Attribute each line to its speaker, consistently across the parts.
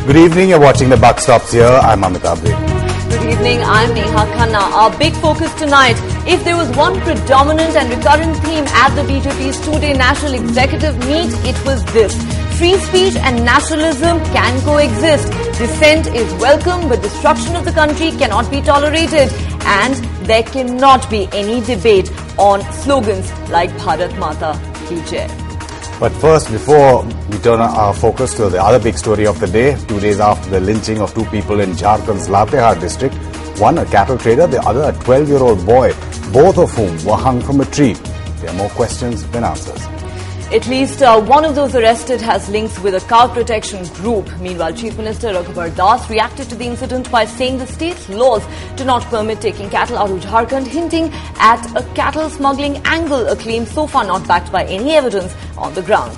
Speaker 1: Good evening, you're watching The Buck Stops Here. I'm Amitabh Dey.
Speaker 2: Good evening, I'm Neha Khanna. Our big focus tonight, if there was one predominant and recurrent theme at the BJP's two-day National Executive Meet, it was this. Free speech and nationalism can coexist. Dissent is welcome, but destruction of the country cannot be tolerated. And there cannot be any debate on slogans like Bharat Mata Ki Jai.
Speaker 1: But first, before we turn our focus to the other big story of the day, 2 days after the lynching of two people in Jharkhand's Latehar district, one a cattle trader, the other a 12-year-old boy, both of whom were hung from a tree. There are more questions than answers.
Speaker 2: At least one of those arrested has links with a cow protection group. Meanwhile, Chief Minister Raghubar Das reacted to the incident by saying the state's laws do not permit taking cattle out of Jharkhand, hinting at a cattle smuggling angle, a claim so far not backed by any evidence on the ground.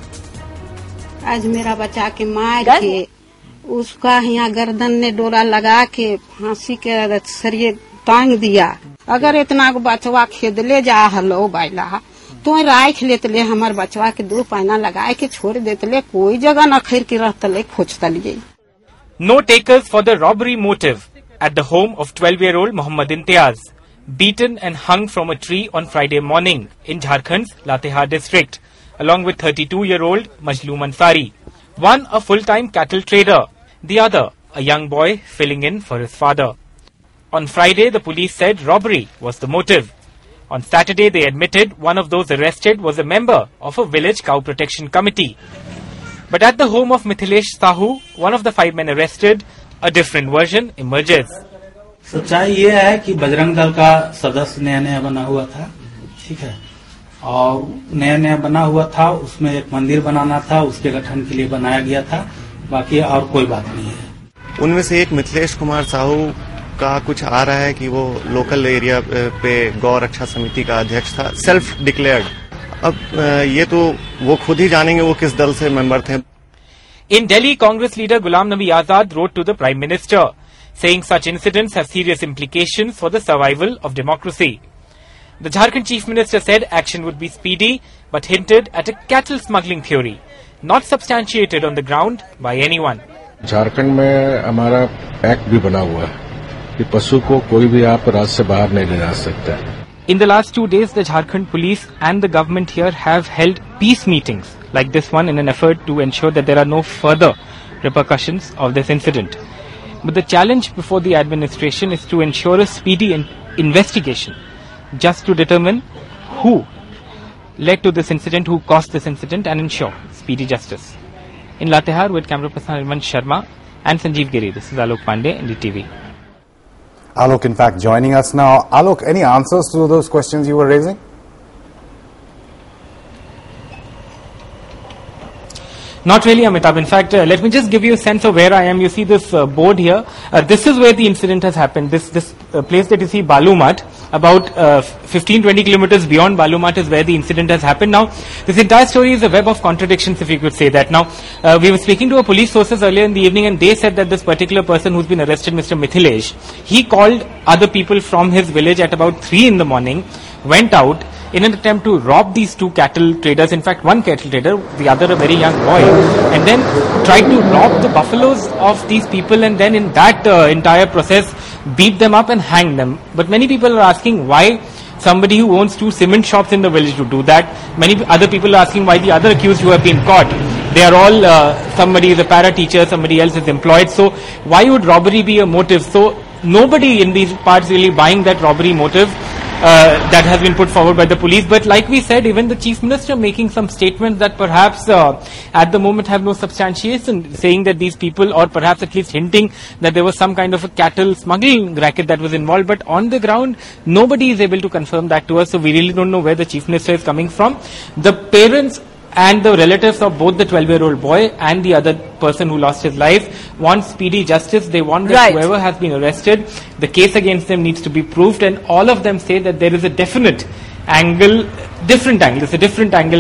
Speaker 3: आज मेरा बच्चा के मार के उसका यहाँ गर्दन ने डोरा लगा के फांसी के सरिये टांग दिया. अगर इतना बचवा खेद ले जा हलो बाइला तो राख लेते हमारे बचवा के दो पैना लगाए के छोड़ देते कोई जगह न खैर के रहते खोजता लिए.
Speaker 4: No takers for the robbery motive at the home of 12-year-old Mohammad Imtiaz, beaten and hung from a tree on Friday morning in Jharkhand's Latehar district, along with 32-year-old Majloom Ansari. One a full-time cattle trader, the other a young boy filling in for his father. On Friday, the police said robbery was the motive. On Saturday, they admitted one of those arrested was a member of a village cow protection committee. But at the home of Mithilesh Sahu, one of the 5 men arrested, a different version emerges.
Speaker 5: सच्चाई ये है कि बजरंग दल का सदस्य नया बना हुआ था, ठीक है, और नया बना हुआ था, उसमें एक मंदिर बनाना था, उसके गठन के लिए बनाया गया था, बाकी और कोई बात नहीं है.
Speaker 6: उनमें से एक मिथिलेश कुमार साहू का कुछ आ रहा है कि वो लोकल एरिया पे गौ रक्षा समिति का अध्यक्ष था, सेल्फ डिक्लेयर्ड. अब ये तो वो खुद ही जानेंगे वो किस दल से मेंबर थे.
Speaker 4: In Delhi, Congress leader Ghulam Nabi Azad wrote to the Prime Minister, saying such incidents have serious implications for the survival of democracy. The Jharkhand Chief Minister said action would be speedy, but hinted at a cattle smuggling theory, not substantiated on the ground by anyone.
Speaker 7: Jharkhand में हमारा act भी बना हुआ है कि पशु को कोई भी आप राज्य से बाहर नहीं ले जा सकता.
Speaker 4: In the last 2 days, the Jharkhand police and the government here have held peace meetings like this one in an effort to ensure that there are no further repercussions of this incident. But the challenge before the administration is to ensure a speedy investigation just to determine who led to this incident, who caused this incident, and ensure speedy justice. In Latehar, with camera person Irvan Sharma and Sanjeev Giri, this is Alok Pandey, NDTV.
Speaker 1: Alok, in fact, joining us now. Alok, any answers to those questions you were raising?
Speaker 4: Not really, Amitabh. In fact, let me just give you a sense of where I am. You see this board here. This is where the incident has happened. This place that you see, Balumat, about 15-20 kilometers beyond Balumat is where the incident has happened. Now, this entire story is a web of contradictions, if you could say that. Now, we were speaking to our police sources earlier in the evening, and they said that this particular person who's been arrested, Mr. Mithilesh, he called other people from his village at about 3 in the morning, went out in an attempt to rob these 2 cattle traders, in fact one cattle trader, the other a very young boy, and then tried to rob the buffaloes of these people, and then in that entire process beat them up and hang them. But many people are asking why somebody who owns 2 cement shops in the village to do that. Many other people are asking why the other accused who have been caught, they are all, somebody is a para teacher, somebody else is employed, so why would robbery be a motive? So nobody in these parts really buying that robbery motive that has been put forward by the police. But like we said, even the Chief Minister making some statements that perhaps at the moment have no substantiation, saying that these people, or perhaps at least hinting that there was some kind of a cattle smuggling racket that was involved. But on the ground, nobody is able to confirm that to us, so we really don't know where the Chief Minister is coming from. The parents and the relatives of both the 12-year-old boy and the other person who lost his life want speedy justice. They want that whoever has been arrested, the case against them needs to be proved, and all of them say that there is a definite angle, it's a different angle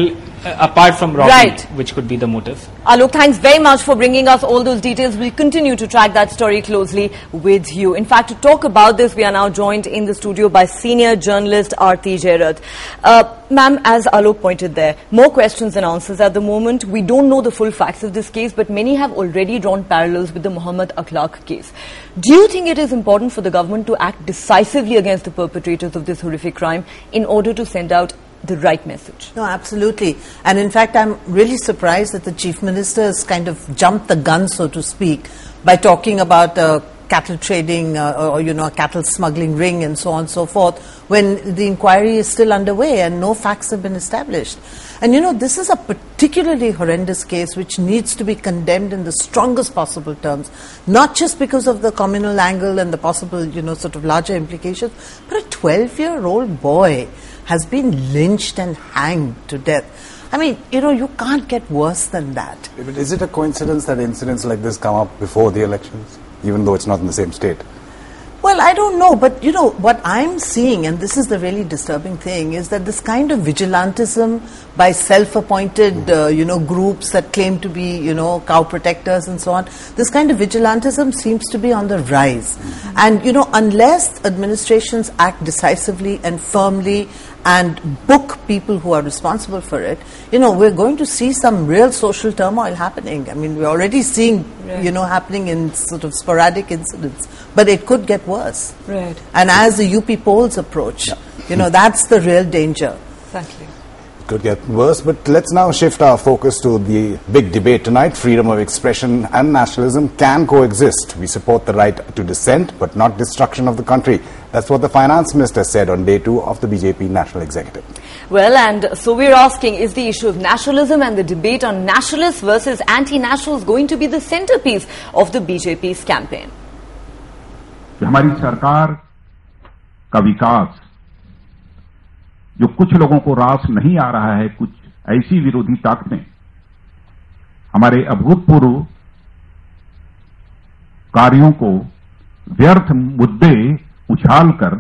Speaker 4: apart from robbery,
Speaker 2: Right.
Speaker 4: which could be the motive.
Speaker 2: Alok, thanks very much for bringing us all those details. We'll continue to track that story closely with you. In fact, to talk about this, we are now joined in the studio by senior journalist Aarti Jairath. Ma'am, as Alok pointed there, more questions than answers at the moment. We don't know the full facts of this case, but many have already drawn parallels with the Mohammed Akhlaq case. Do you think it is important for the government to act decisively against the perpetrators of this horrific crime in order to send out the right message?
Speaker 8: No, absolutely. And in fact, I'm really surprised that the Chief Minister has kind of jumped the gun, so to speak, by talking about cattle trading or a cattle smuggling ring and so on and so forth, when the inquiry is still underway and no facts have been established. And this is a particularly horrendous case which needs to be condemned in the strongest possible terms, not just because of the communal angle and the possible, sort of larger implications, but a 12-year-old boy has been lynched and hanged to death. I mean, you can't get worse than that.
Speaker 1: But is it a coincidence that incidents like this come up before the elections, even though it's not in the same state?
Speaker 8: Well, I don't know, but what I'm seeing, and this is the really disturbing thing, is that this kind of vigilantism by self-appointed, groups that claim to be, cow protectors and so on, this kind of vigilantism seems to be on the rise. And, unless administrations act decisively and firmly and book people who are responsible for it, we're going to see some real social turmoil happening. I mean, we're already seeing, happening in sort of sporadic incidents, but it could get worse.
Speaker 2: Right.
Speaker 8: And as the UP polls approach, that's the real danger.
Speaker 2: Exactly.
Speaker 1: It could get worse, but let's now shift our focus to the big debate tonight. Freedom of expression and nationalism can coexist. We support the right to dissent, but not destruction of the country. That's what the finance minister said on day 2 of the BJP National Executive.
Speaker 2: Well, and so we're asking, is the issue of nationalism and the debate on nationalists versus anti-nationals going to be the centerpiece of the BJP's campaign?
Speaker 9: हमारी सरकार का विकास जो कुछ लोगों को रास नहीं आ रहा है, कुछ ऐसी विरोधी ताकतें हमारे अभूतपूर्व कार्यों को व्यर्थ मुद्दे उछालकर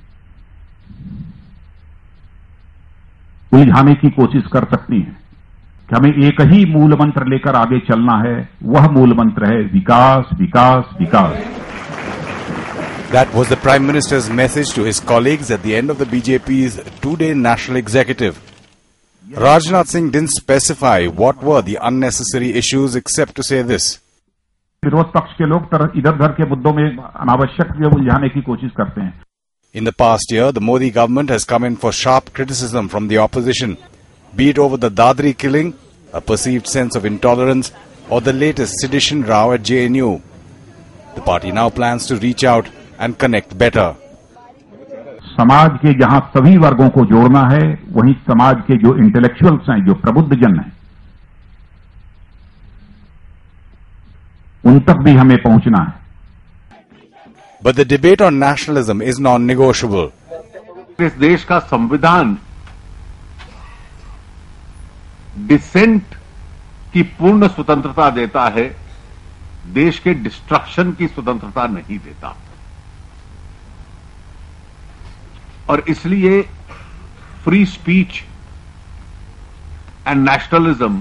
Speaker 9: उलझाने की कोशिश कर सकती हैं कि हमें एक ही मूल मंत्र लेकर आगे चलना है. वह मूल मंत्र है विकास, विकास, विकास.
Speaker 1: That was the Prime Minister's message to his colleagues at the end of the BJP's 2-day National Executive. Rajnath Singh didn't specify what were the unnecessary issues except to say this.
Speaker 9: विरोध पक्ष के लोग इधर-उधर के मुद्दों में अनावश्यक उलझाने की कोशिश करते हैं.
Speaker 1: In the past year, the Modi government has come in for sharp criticism from the opposition, be it over the Dadri killing, a perceived sense of intolerance, or the latest sedition row at JNU. The party now plans to reach out and connect better.
Speaker 9: समाज के जहां सभी वर्गों को जोड़ना है, वहीं समाज के जो इंटेलेक्चुअल्स हैं, जो प्रबुद्ध जन हैं, उन तक भी हमें पहुंचना है.
Speaker 1: But the debate on nationalism is non-negotiable.
Speaker 10: इस देश का संविधान डिसेंट की पूर्ण स्वतंत्रता देता है, देश के डिस्ट्रक्शन की स्वतंत्रता नहीं देता. और इसलिए free speech and nationalism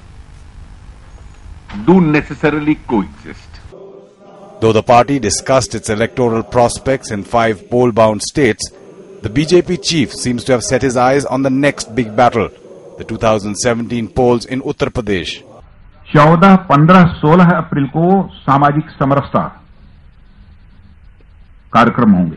Speaker 10: do necessarily coexist.
Speaker 1: Though the party discussed its electoral prospects in 5 poll-bound states, the BJP chief seems to have set his eyes on the next big battle, the 2017 polls in Uttar Pradesh.
Speaker 9: 14, 15, 16 अप्रैल को सामाजिक समरसता कार्यक्रम होंगे.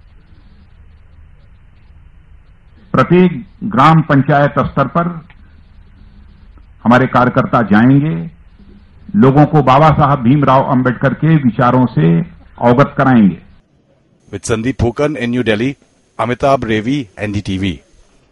Speaker 9: प्रत्येक ग्राम पंचायत स्तर पर हमारे कार्यकर्ता जाएंगे, लोगों को बाबा साहब भीमराव अंबेडकर के विचारों से अवगत कराएंगे.
Speaker 1: With Sandeep Phukan in New Delhi, Amitabh Revi, NDTV.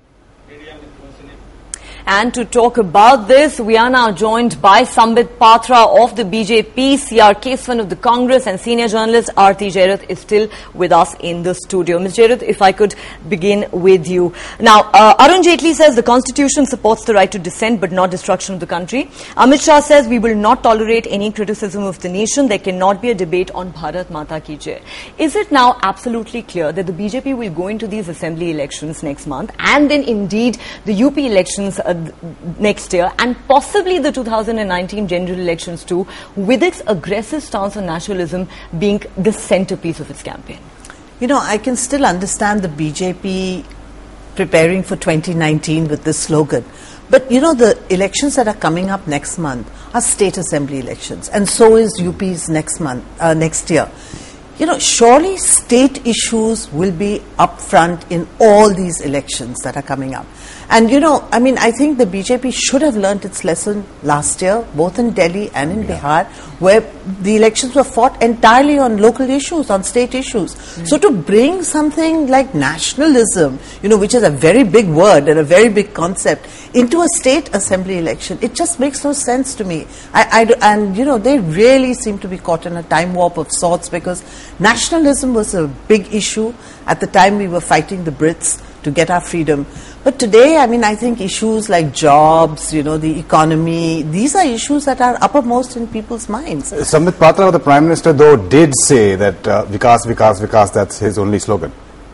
Speaker 2: And to talk about this, we are now joined by Sambit Patra of the BJP, C.R. Keswan of the Congress, and senior journalist Aarti Jairath is still with us in the studio. Ms. Jairath, if I could begin with you. Now, Arun Jaitley says the Constitution supports the right to dissent but not destruction of the country. Amit Shah says we will not tolerate any criticism of the nation. There cannot be a debate on Bharat Mata Ki Jai. Is it now absolutely clear that the BJP will go into these assembly elections next month and then indeed the UP elections next year, and possibly the 2019 general elections too, with its aggressive stance on nationalism being the centerpiece of its campaign?
Speaker 8: You know, I can still understand the BJP preparing for 2019 with this slogan. But, you know, the elections that are coming up next month are state assembly elections, and so is UP's next year. You know, surely state issues will be up front in all these elections that are coming up. And, you know, I mean, I think the BJP should have learnt its lesson last year, both in Delhi and in Bihar, where the elections were fought entirely on local issues, on state issues. So to bring something like nationalism, you know, which is a very big word and a very big concept, into a state assembly election, it just makes no sense to me. And, you know, they really seem to be caught in a time warp of sorts, because nationalism was a big issue at the time we were fighting the Brits to get our freedom. But today, I mean, I think issues like jobs, you know, the economy, these are issues that are uppermost in people's minds.
Speaker 1: Sambit Patra, the Prime Minister, though, did say that Vikas, Vikas, Vikas, that's his only slogan.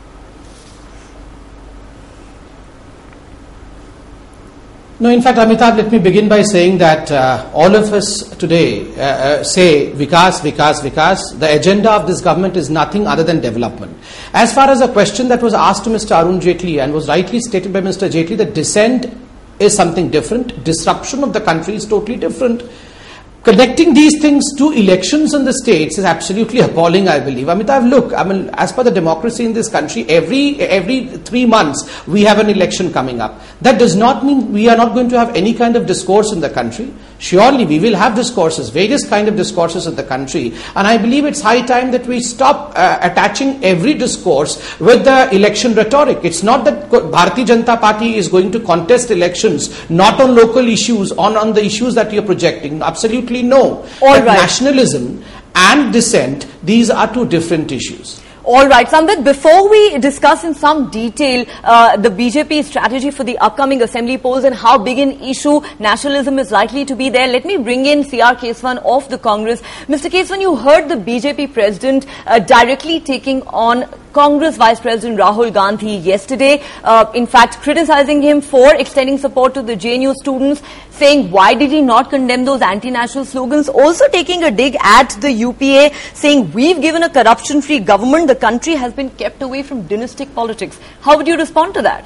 Speaker 11: No, in fact, Amitabh, let me begin by saying that all of us today say Vikas, Vikas, Vikas. The agenda of this government is nothing other than development. As far as a question that was asked to Mr. Arun Jaitley and was rightly stated by Mr. Jaitley, that dissent is something different, disruption of the country is totally different. Connecting these things to elections in the states is absolutely appalling, I believe. Amitabh, look, I mean, as per the democracy in this country, every 3 months we have an election coming up. That does not mean we are not going to have any kind of discourse in the country. Surely we will have discourses, various kind of discourses in the country. And I believe it's high time that we stop attaching every discourse with the election rhetoric. It's not that Bharatiya Janata Party is going to contest elections, not on local issues, on the issues that you're projecting. Absolutely no. But nationalism and dissent, these are two different issues.
Speaker 2: All right, Sambit, before we discuss in some detail the BJP strategy for the upcoming assembly polls and how big an issue nationalism is likely to be there, let me bring in C.R. Keswan of the Congress. Mr. Keswan, you heard the BJP president directly taking on Congress Vice President Rahul Gandhi yesterday, in fact criticizing him for extending support to the JNU students, saying why did he not condemn those anti-national slogans, also taking a dig at the UPA, saying we've given a corruption-free government, the country has been kept away from dynastic politics. How would you respond to that?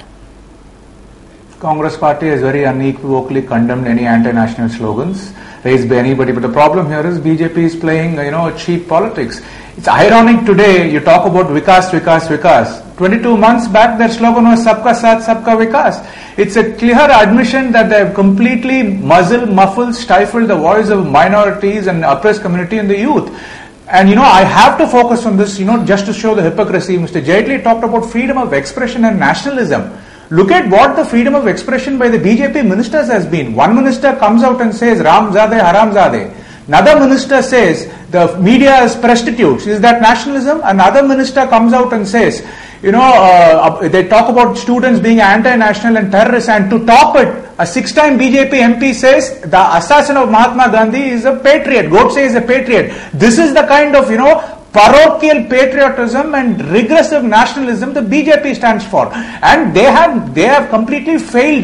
Speaker 12: Congress party has very unequivocally condemned any anti-national slogans raised by anybody, but the problem here is BJP is playing, cheap politics. It's ironic today you talk about Vikas, Vikas, Vikas. 22 months back their slogan was Sabka Saath, Sabka Vikas. It's a clear admission that they have completely muffled, stifled the voice of minorities and oppressed community and the youth. And I have to focus on this, just to show the hypocrisy. Mr. Jaitley talked about freedom of expression and nationalism. Look at what the freedom of expression by the BJP ministers has been. One minister comes out and says Ramzadeh, Haramzadeh. Another minister says the media is prostitutes. Is that nationalism? Another minister comes out and says, they talk about students being anti-national and terrorists, and to top it, a 6-time BJP MP says the assassin of Mahatma Gandhi is a patriot. Godse is a patriot. This is the kind of, parochial patriotism and regressive nationalism the BJP stands for. And they have completely failed,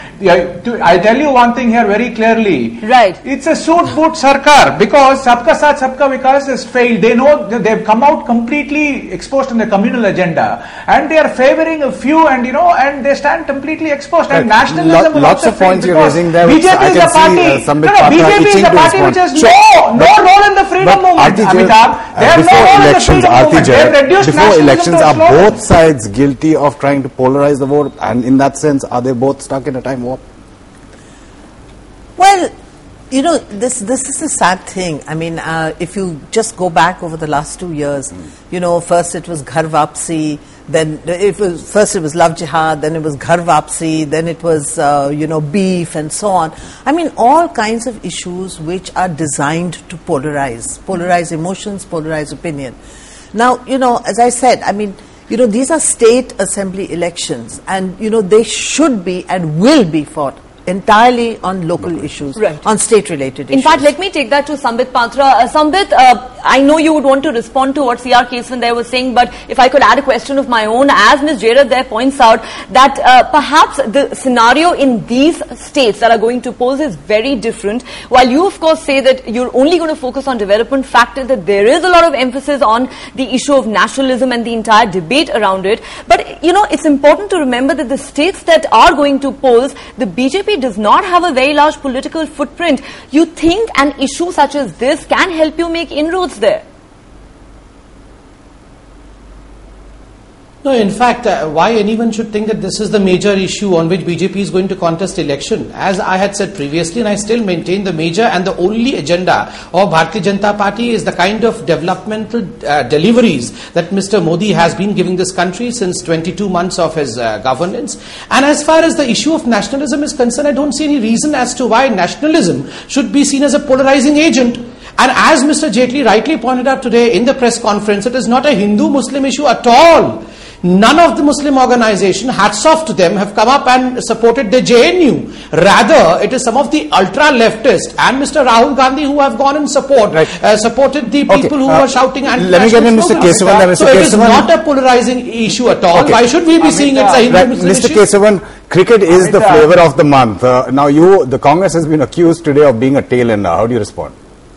Speaker 12: I tell you one thing here very clearly.
Speaker 2: Right.
Speaker 12: It's a suit boot sarkar, because Sabka Saath, Sabka Vikas has failed. They know that they've come out completely exposed in the communal agenda, and they are favoring a few, and and they stand completely exposed. And nationalism will
Speaker 1: lots
Speaker 12: also
Speaker 1: of points you're raising there.
Speaker 12: BJP is a party. BJP is a party which has no role in the freedom movement. Amitabh, they have no role in the freedom movement. They have reduced
Speaker 1: before elections, are
Speaker 12: slogan.
Speaker 1: both sides guilty of trying to polarize the vote? And in that sense, are they both stuck in a time warp?
Speaker 8: Well, this is a sad thing. I mean, if you just go back over the last 2 years, first it was Ghar Vapsi, then first it was Love Jihad, then it was Ghar Vapsi, then it was, beef and so on. I mean, all kinds of issues which are designed to polarize emotions, polarize opinion. Now, as I said, I mean, these are state assembly elections, and, they should be and will be fought entirely on local issues, on state-related issues.
Speaker 2: In fact, let me take that to Sambit Patra. Sambit, I know you would want to respond to what C.R. Kesavan there was saying, but if I could add a question of my own, as Ms. Jairat there points out, that perhaps the scenario in these states that are going to polls is very different. While you, of course, say that you're only going to focus on development, fact is that there is a lot of emphasis on the issue of nationalism and the entire debate around it. But, you know, it's important to remember that the states that are going to polls, the BJP does not have a very large political footprint. You think an issue such as this can help you make inroads there?
Speaker 11: No, in fact, why anyone should think that this is the major issue on which BJP is going to contest election? As I had said previously, and I still maintain, the major and the only agenda of Bharatiya Janata Party is the kind of developmental deliveries that Mr. Modi has been giving this country since 22 months of his governance. And as far as the issue of nationalism is concerned, I don't see any reason as to why nationalism should be seen as a polarizing agent. And as Mr. Jaitley rightly pointed out today in the press conference, it is not a Hindu-Muslim issue at all. None of the Muslim organization, hats off to them, have come up and supported the JNU. Rather, it is some of the ultra-leftist and Mr. Rahul Gandhi who have gone and supported the people who were shouting anti-national slogans. So it is not a polarizing issue at all. Why should we be seeing it as a Hindu-Muslim issue?
Speaker 1: Mr. Kesavan, cricket is the flavor of the month. Now the Congress has been accused today of being a tail ender. How do you respond?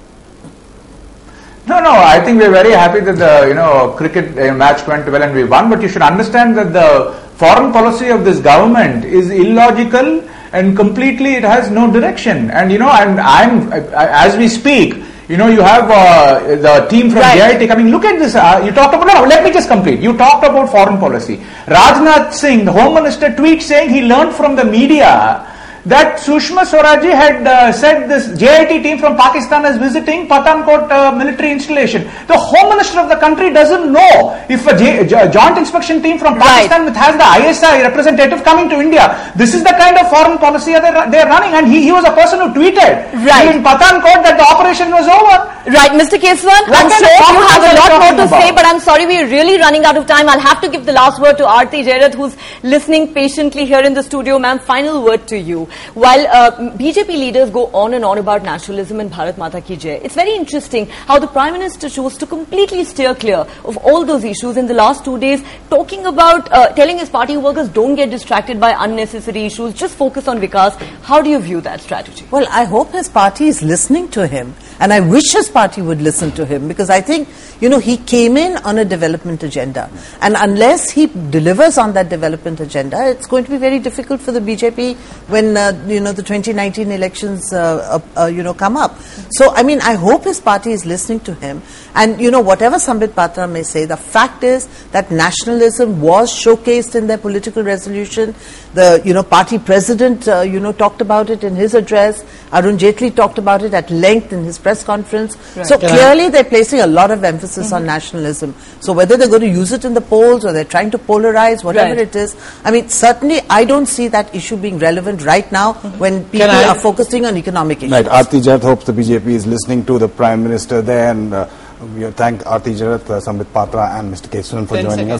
Speaker 12: No, I think we're very happy that the cricket match went well and we won. But you should understand that the foreign policy of this government is illogical and completely it has no direction. And I'm as we speak, you have the team from JIT coming. Look at this. You talked about. Let me just complete. You talked about foreign policy. Rajnath Singh, the Home Minister, tweets saying he learned from the media that Sushma Swaraj had said this JIT team from Pakistan is visiting Pathankot military installation. The Home Minister of the country doesn't know if a joint inspection team from Pakistan has the ISI representative coming to India. This is the kind of foreign policy they're running, and he was a person who tweeted in Pathankot that the operation was over.
Speaker 2: Right, Mr. Kesavan, I'm sure you have a lot more to say, but I'm sorry we're really running out of time. I'll have to give the last word to Aarti Jairat, who's listening patiently here in the studio. Ma'am, final word to you. While BJP leaders go on and on about nationalism and Bharat Mata Ki Jai, it's very interesting how the Prime Minister chose to completely steer clear of all those issues in the last 2 days, talking about, telling his party workers don't get distracted by unnecessary issues, just focus on Vikas. How do you view that strategy?
Speaker 8: Well, I hope his party is listening to him, and I wish his party would listen to him, because I think, he came in on a development agenda, and unless he delivers on that development agenda, it's going to be very difficult for the BJP when the 2019 elections come up. So I hope his party is listening to him, and whatever Sambit Patra may say, the fact is that nationalism was showcased in their political resolution. The party president talked about it in his address. Arun Jaitley talked about it at length in his press conference. Right. So clearly they're placing a lot of emphasis on nationalism. So whether they're going to use it in the polls or they're trying to polarize, whatever it is, certainly I don't see that issue being relevant right now when people are focusing on economic issues.
Speaker 1: Right. Aarti Jairat hopes the BJP is listening to the Prime Minister there, and we thank Aarti Jairat, Sambit Patra and Mr. Kesavan for joining us.